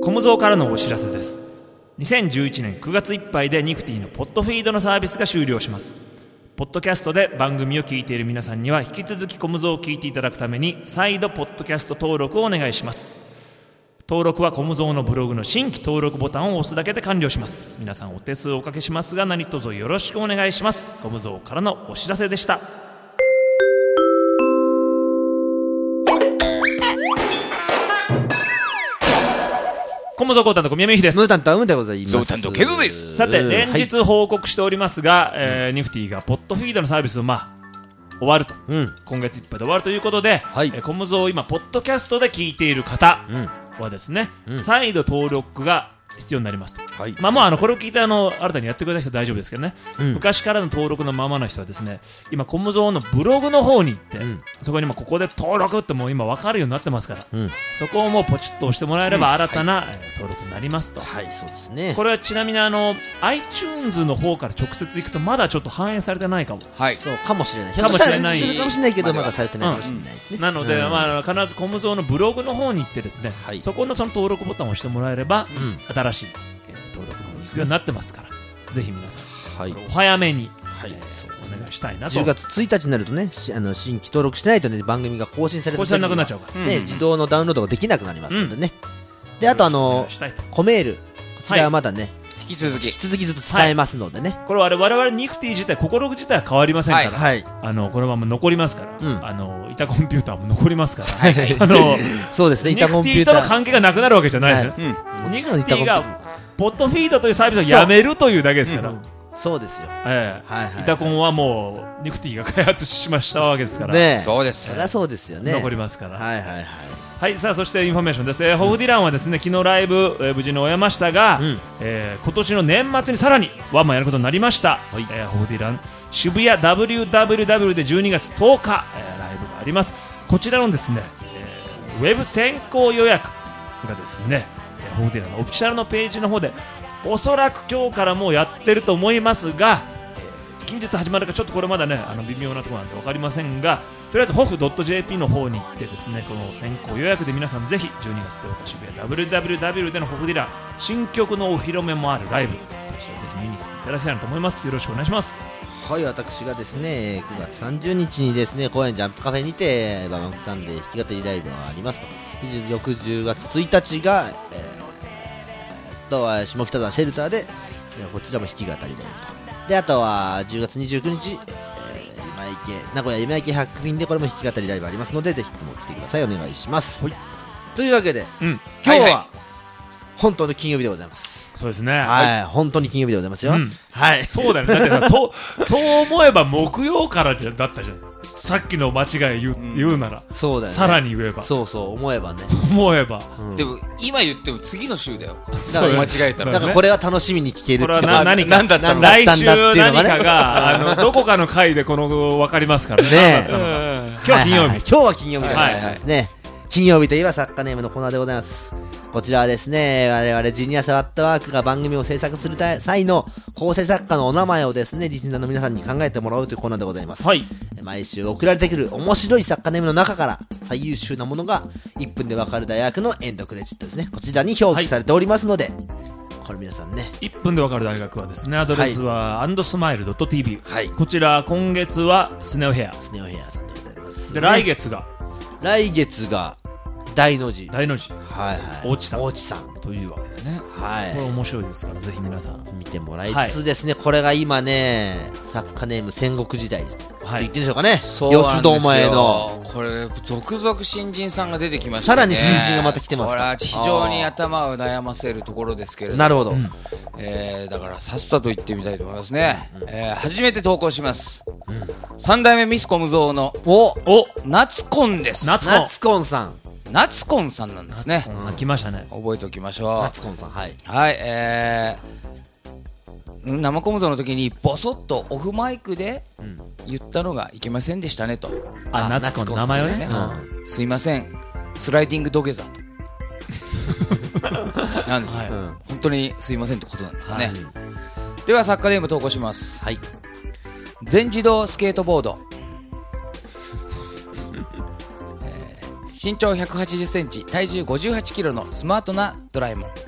コムゾーからのお知らせです。2011年9月いっぱいでニフティのポッドフィードのサービスが終了します。ポッドキャストで番組を聞いている皆さんには引き続きコムゾーを聞いていただくために再度ポッドキャスト登録をお願いします。登録はコムゾーのブログの新規登録ボタンを押すだけで完了します。皆さんお手数おかけしますが何卒よろしくお願いします。コムゾーからのお知らせでした。コムゾーコータンと小宮美です。 ムータンとアムでございます。 ゾウタンとケズです。 さて連日報告しておりますが、ニフティがポッドフィードのサービスを終わると、今月いっぱいで終わるということで、コムゾーを今ポッドキャストで聞いている方はですね、再度登録が必要になりますと、もうこれを聞いて新たにやってくれた人は大丈夫ですけどね、昔からの登録のままの人はですね、今コムゾーのブログの方に行って、そこにここで登録ってもう今分かるようになってますから、そこをもうポチッと押してもらえれば新たな、登録になりますと。 はい、そうですね。 これはちなみにiTunes の方から直接行くとまだちょっと反映されてないかも。 はい、 そうかもしれない。 かもしれない。 かもしれないけどまだされてないかもしれないね。 なので、必ずコムゾーのブログの方に行ってですね、そこのその登録ボタンを押してもらえれば、新しい登録の必要になってますから、ぜひ皆さん、お早めに、お願いしたいなと。 10月1日になるとね、新規登録してないとね、番組が更新されてなくなっちゃうからね、自動のダウンロードができなくなりますのでね。で、あとコメール、こちらはまだね、 引き続きずっと使えますのでね。 これ我々ニフティ自体、心自体は変わりませんから、このまま残りますから、板コンピューターも残りますから、 そうですね、 板コンピューターニフティとの関係がなくなるわけじゃないです。ニフティがポッドフィードというサービスをやめるというだけですから。 そうですよ。 板コンはもうニフティが開発しましたわけですから。 そうです。 そりゃそうですよね。 残りますから。さあそしてインフォメーションです。ホフディランはですね、昨日ライブ、無事に終えましたが、今年の年末にさらにワンマンやることになりました。ホフディラン渋谷 WWW で12月10日、ライブがあります。こちらのですね、ウェブ先行予約がですね、ホフディランのオフィシャルのページの方でおそらく今日からもうやってると思いますが、近日始まるかちょっとこれまだね微妙なところなんで分かりませんが、とりあえず hof.jp の方に行ってですね、この先行予約で皆さんぜひ12月10日渋谷 WWW でのホフディラン新曲のお披露目もあるライブ、こちらぜひ見に来ていただきたいなと思います。よろしくお願いします。 はい、私がですね9月30日にですね、公園ジャンプカフェにてババンクサンデー弾き語りライブがありますと。翌10月1日が下北沢シェルターでこちらも弾き語りライブと。で、あとは10月29日、名古屋夢池百品でこれも弾き語りライブありますので、ぜひとも来てください。お願いします。というわけで、今日は本当の金曜日でございます。 そうですね。 本当に金曜日でございますよ。 そうだよね。だってそう思えば木曜からだったじゃん。さっきの間違い言うなら、 そうだよね。 さらに言えば、 思えばね。 でも今言っても次の週だよ。だから間違えたら。 だからこれは楽しみに聞ける。 これは何だったの？来週何かがどこかの回で分かりますからね。今日は金曜日。 今日は金曜日ですね。金曜日といえば作家ネームのコーナーでございます。こちらはですね、我々ジニアスワットワークが番組を制作する際の構成作家のお名前をですね、リスナーの皆さんに考えてもらうというコーナーでございます。毎週送られてくる面白い作家ネームの中から最優秀なものが1分でわかる大学のエンドクレジットですね。こちらに表記されておりますので、これ皆さんね、 1分でわかる大学はですね、アドレスはandsmile.tv、こちら今月はスネオヘアさんでございます。 で、来月が大の字大地さんというわけでね、これ面白いですから、ぜひ皆さん見てもらいつつですね、これが今ね、作家ネーム戦国時代と言ってるんでしょうかね。四つどもえのこれ続々新人さんが出てきましたね。 さらに新人がまた来てますから、 これは非常に頭を悩ませるところですけれども。 なるほど。 だからさっさと行ってみたいと思いますね。初めて投稿します。3代目ミスコムゾーの夏コンです。 夏コンさん。 夏コンさんなんですね。 来ましたね。 覚えておきましょう。 夏コンさん、 生コムゾーの時にボソッとオフマイクで言ったのがいけませんでしたねと。 夏コンの名前をね、 すいません、スライディング土下座となんですよ。本当にすいませんってことなんですかね。では作家ネーム投稿します。全自動スケートボード、 身長180センチ、体重58キロのスマートなドラえもん。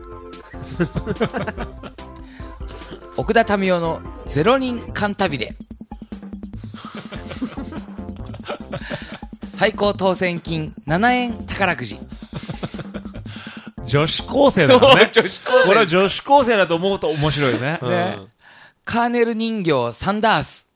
奥田民生の0人間旅で。最高当選金7円宝くじ。 女子高生だよね。 女子高生。 これは女子高生だと思うと面白いね。 ね、カーネル人形サンダース。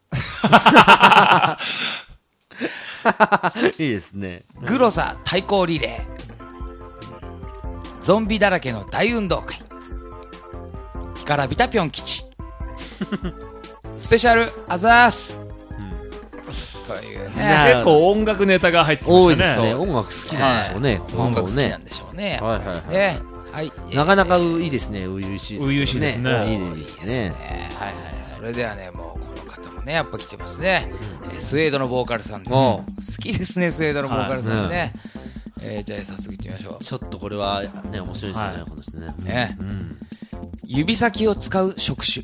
いいですね。 グロサ対抗リレー。ゾンビだらけの大運動会。干からびたぴょん吉。スペシャルアザース。というね。 結構音楽ネタが入ってましたね。 多いですね。音楽好きなんでしょうね。 音楽好きなんでしょうね。 はいはいはい。 ね、はい。 なかなかいいですね。初々しいですね。 初々しいですね。 いいですね。 はいはい。それではね、もうこの方もね、やっぱ来てますね。スウェードのボーカルさんです。好きですね、スウェードのボーカルさんね。じゃあ早速行ってみましょう。 ちょっとこれはね、面白いですよね、この人ね。 ね。指先を使う職種。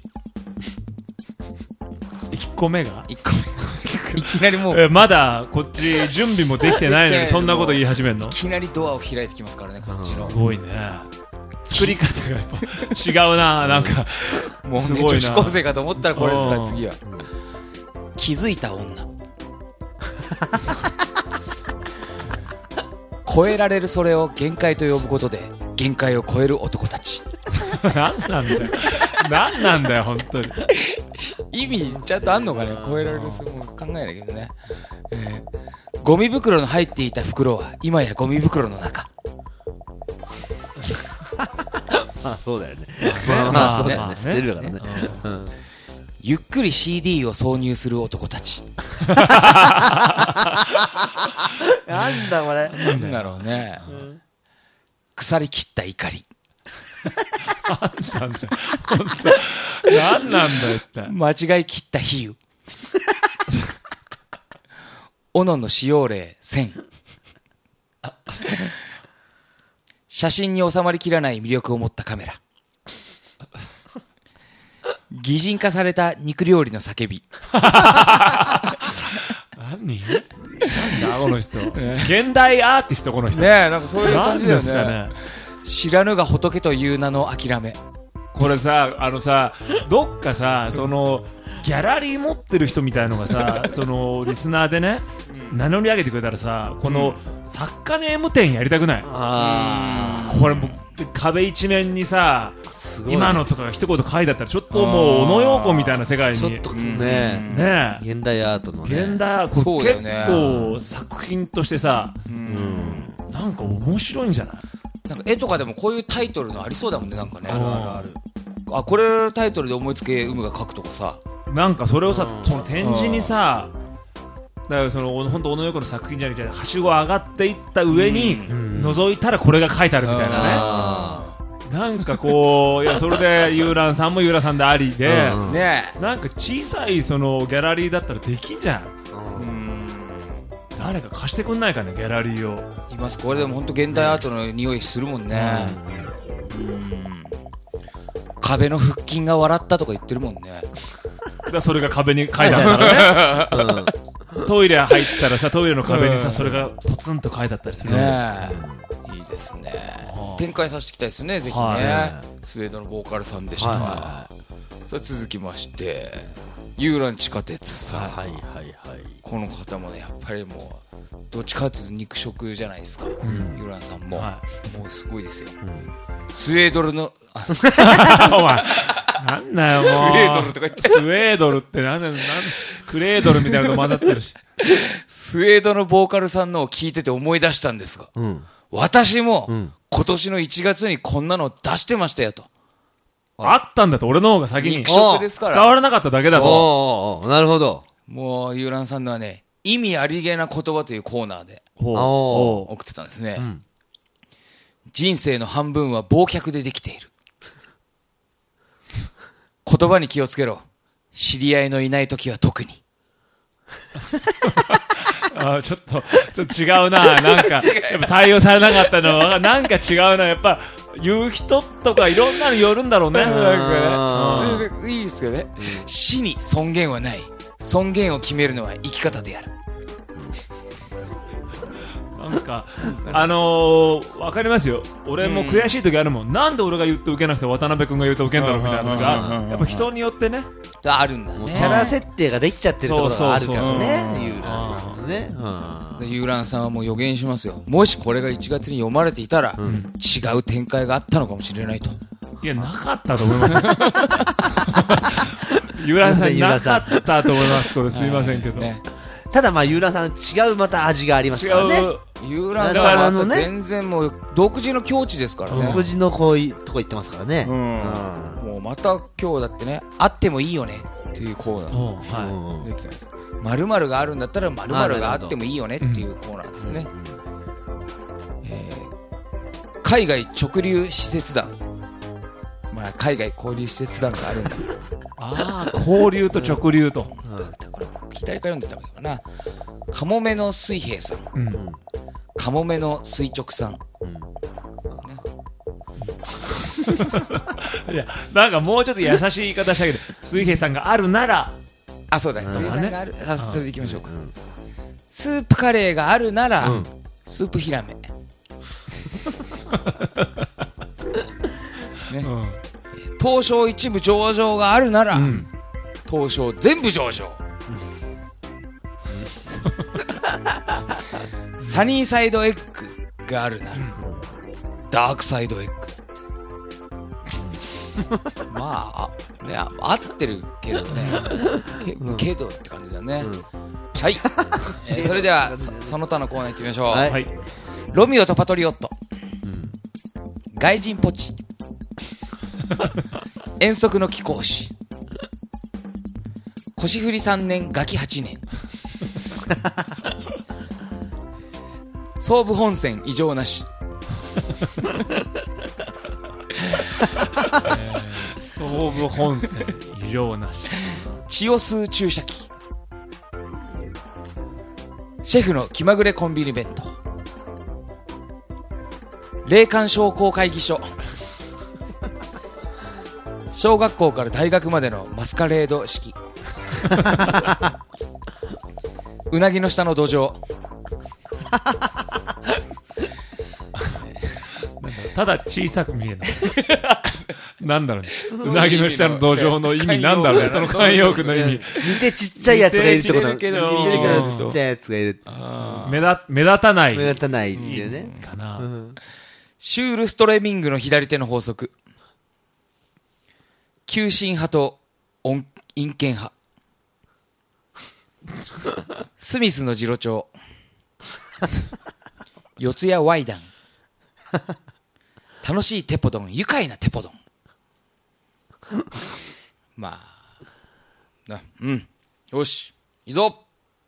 1個目が 1個目。いきなりもうまだこっち準備もできてないのにそんなこと言い始めるの。 いきなりドアを開いてきますからね、こっちの。 すごいね。作り方がやっぱ違うな、なんか。 もうね、女子高生かと思ったらこれですから、次は。気づいた女。超えられるそれを限界と呼ぶことで限界を超える男たち。 何なんだよ。何なんだよ、本当に。 意味ちゃんとあんのかね。超えられるそれも考えないけどね。ゴミ袋の入っていた袋は今やゴミ袋の中。 まあそうだよね。 まあそうだよね。捨てるからね。 ゆっくり CD を挿入する男たち。 なんだこれ。 なんだろうね。腐りきった怒り。 何なんだよって。 間違い切った比喩。斧の使用例1000。写真に収まりきらない魅力を持ったカメラ。擬人化された肉料理の叫び。 何？なんだこの人。現代アーティストこの人。 ねえ、なんかそういう感じだよね。 なんですかね。 知らぬが仏という名の諦め。 これさ、どっかさ、そのギャラリー持ってる人みたいのがさ、そのリスナーでね、名乗り上げてくれたらさ、この作家ネーム展やりたくない？これもう壁一面にさ、今のとかが一言書いてあったらちょっともう小野洋子みたいな世界に。 ちょっとね、現代アートのね。 現代アート、これ結構作品としてさ、なんか面白いんじゃない？ なんか絵とかでもこういうタイトルのありそうだもんね、なんかね。ある。あ、これタイトルで思いつけ有無が書くとかさ。 なんかそれをさ、その展示にさ、だからその本当小野洋子の作品じゃなくてはしご上がっていった上に覗いたらこれが書いてあるみたいなね。なんかこう、いやそれでユーランさんもユーラさんでありで、なんか小さいそのギャラリーだったらできんじゃん。誰か貸してくんないかね、ギャラリーを。 います。これでも本当現代アートの匂いするもんね。壁の腹筋が笑ったとか言ってるもんね。 だそれが壁に書いてあるからね。トイレ入ったらさ、トイレの壁にさ、それがポツンと書いてあったりするね。いいですね。展開させていきたいですね、ぜひね。スウェードのボーカルさんでした。それ続きましてユーラン地下鉄さん。この方もね、やっぱりもうどっちかというと肉食じゃないですか。ユーランさんももうすごいですよ。スウェードルのお前なんだよもう。 スウェードルとか言って。 スウェードルってなんだよ、クレードルみたいなの混ざってるし。 スウェードのボーカルさんのを聞いてて思い出したんですが、私も今年の1月にこんなの出してましたよと。 あったんだと、俺の方が先に。 肉食ですから。 使われなかっただけだと。 なるほど。 もうユーランさんのはね、意味ありげな言葉というコーナーで送ってたんですね。人生の半分は忘却でできている。言葉に気をつけろ。知り合いのいない時は特に。 ちょっと違うな。なんかやっぱ採用されなかったのはなんか違うな。やっぱ言う人とかいろんなのよるんだろうね。 いいですよね。死に尊厳はない。尊厳を決めるのは生き方である。 なんなんかわかりますよ。俺も悔しい時あるもん、なんで俺が言って受けなくて渡辺君が言うと受けんだろうみたいなのがやっぱ人によってねあるんだね。 キャラ設定ができちゃってるところがあるからね、 そうユーランさんのね。 ユーランさんはもう予言しますよ。もしこれが1月に読まれていたら、違う展開があったのかもしれないと。 いや、なかったと思いますユーランさんなかったと思います。これすいませんけど、 ただまあユーランさん違うまた味がありますからね。 ユーランさんは全然もう独自の境地ですからね。 独自のこういうとこ行ってますからね。 もうまた今日だってね、あってもいいよねっていうコーナーできてます。〇〇があるんだったら〇〇があってもいいよねっていうコーナーですね。海外直流施設団、まあ海外交流施設団があるんだ。 ああ、交流と直流と、 これ左から読んでたのかな。カモメの水平さん、カモメの垂直さん、 いや、なんかもうちょっと優しい言い方したけど、水平さんがあるなら、 あ、そうだ、水平さんがある、それでいきましょうか。スープカレーがあるなら、スープヒラメね、東証一部上場があるなら、東証全部上場、サニーサイドエッグがあるなら、ダークサイドエッグまあ、ね、合ってるけどね、けどって感じだね。はい、それではその他のコーナー行ってみましょう。はい、ロミオとパトリオット、外人ポチ遠足の貴公子、腰振り3年ガキ8年総武本線異常なし総武本線異常なし、 血を吸う注射器、シェフの気まぐれコンビニ弁当、霊感商工会議所、小学校から大学までのマスカレード式うなぎの下の土壌ただ小さく見えないなんだろうね、うなぎの下の土壌の意味なんだろうね、その慣用句の意味。 似てちっちゃいやつがいるってこと似てるけど似てるけどちっちゃいやつがいる、 目立たない目立たないっていうね、 かな。 シュールストレミングの左手の法則、急進派と陰険派スミスの次郎長四谷ワイダン楽しいテポドン、愉快なテポドンまあよし、いいぞ。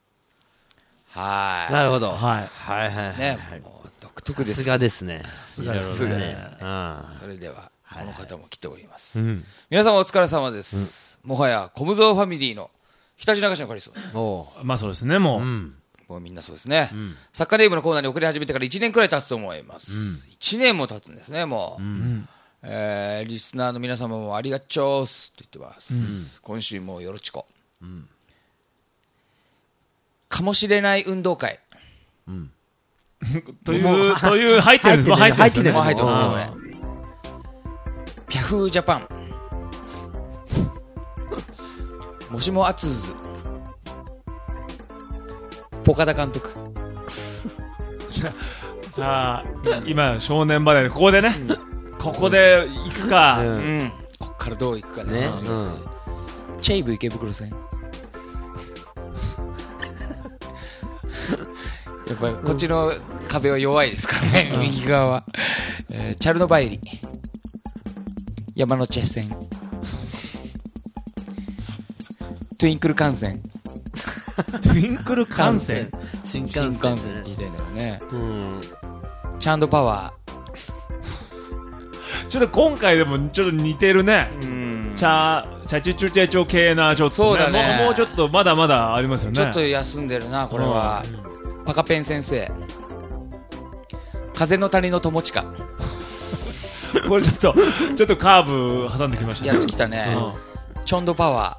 なるほど、 はいね、もう独特です。 さすがですね。 さすがですね。それではこの方も来ております。皆さんお疲れ様です。もはやコムゾーファミリーのひたちなか市のカリスマ。 まあそうですね、もうみんなそうですね。サッカーネームのコーナーに送り始めてから1年くらい経つと思います。1年も経つんですね、もう。リスナーの皆様もありがちょーすと言ってます。今週もよろちこ。かもしれない運動会。 という入ってるんです。入ってる。 もう入ってますね、これ。ピャフージャパン。もしもアツーズ。ポカダ監督。 さあ、今正念場でここでね、ここで行くか、 こっからどう行くかね。チェイブ池袋線。やっぱりこっちの壁は弱いですからね、右側は。チャルノバイリ、山手線、トゥインクル幹線。 トゥインクル幹線、 新幹線って言いたいんだろうね。チャンドパワー。 ちょっと今回でもちょっと似てるね。チャチュチュチェチョ系な、ちょっと、 そうだね。 もうちょっとまだまだありますよね。 ちょっと休んでるな、これは。パカペン先生、風の谷の友近。 これちょっとカーブ挟んできましたね。 やってきたね。チョンドパワ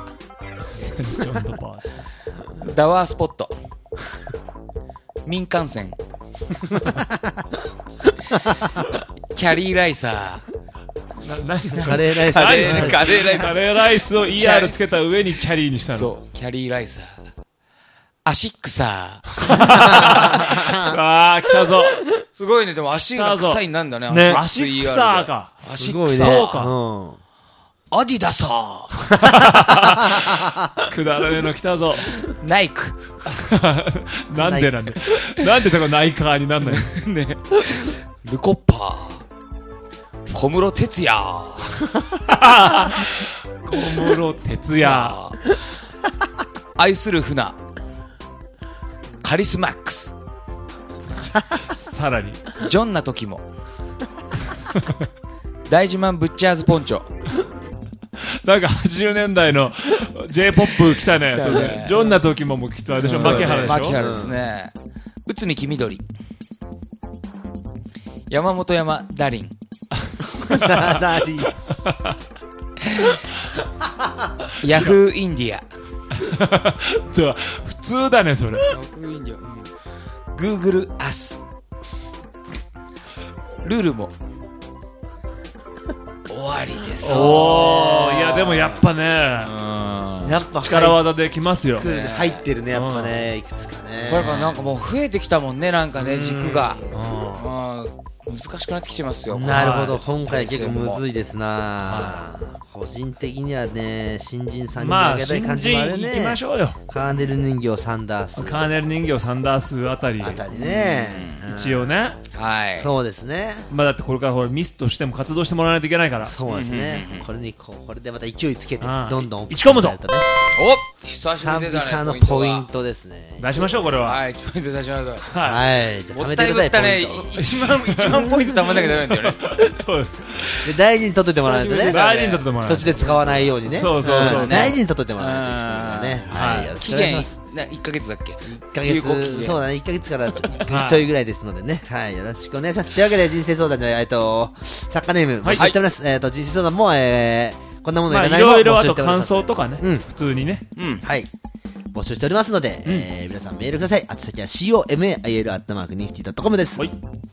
ー。チョンドパワー。ダワースポット。民間線。 キャリーライサ何それカレーライス。 カレーカレーライスカレーライスを ER つけた上にキャリーにしたの。 そうキャリーライサーアシックサーあー来たぞ。 すごいね。でも足が臭いになんだね。 ねアシックサーか。 アシッすごいね。 クサーそうかうん。 アディダサーくだらねえの来たぞ。 ナイクなんでそこナイカーになんないの。 ねルコッパー小室哲哉小室哲哉。 愛する船カリスマックスさらに。 ジョンな時も大自慢ブッチャーズポンチョなんか80年代の J-POP 来たね。ジョンな時もきっとあれでしょ、牧原でしょ。 牧原ですね。内海黄緑山本山ダリンダリヤフーインディアそう普通だねそれ。 ヤフーインディア、グーグルアスルルも終わりです。 おー、いやでもやっぱね、 やっぱ力技できますよ。 入ってるね、やっぱね、いくつかね。 それからなんかもう増えてきたもんね、なんかね、軸が。 うん難しくなってきてますよ。 なるほど、今回結構むずいですな。個人的にはね、新人3人でまああげたい新感じもある人行きましね。 ょうよ。 カーネル人形サンダースカーネル人形サンダースあたりあたりね。 一応ね。 はい。 そうですね。 まあだってこれからほらミスとしても活動してもらわないといけないから。 そうですね。これでまた勢いつけてうんどんどん打ち込むぞとね。 お久しぶり久出たね。 々のポイントですね。 出しましょうこれは。 はい、ポイント出します。 ははい、じゃあもっ貯めてくたいぶったね。 ださいポイント。 1万ポイント貯まんなきゃダメなんだよね。 い。そうです。 で大事に取っといてもらわないとね。 大事にとってもらう。 途中で使わないようにね。 そうそうそう大事に取っといてもらわないといけないからね。はい、よろし期くお願いし限ます。 1ヶ月だっけ 1ヶ有効期限月、そうだね、1ヶ月からちょいぐらいですのでね。はい、よろしくお願いします。というわけで、人生相談じゃ作家ネーム、募集しております。人生相談も、こんなものいまあいらないもろいろあと感募集しております。 想とかね。 うん普通にね。 うん。 はい。募集しておりますので、皆さんメールください。宛先はCOMAIL@nifty.com です。 はい。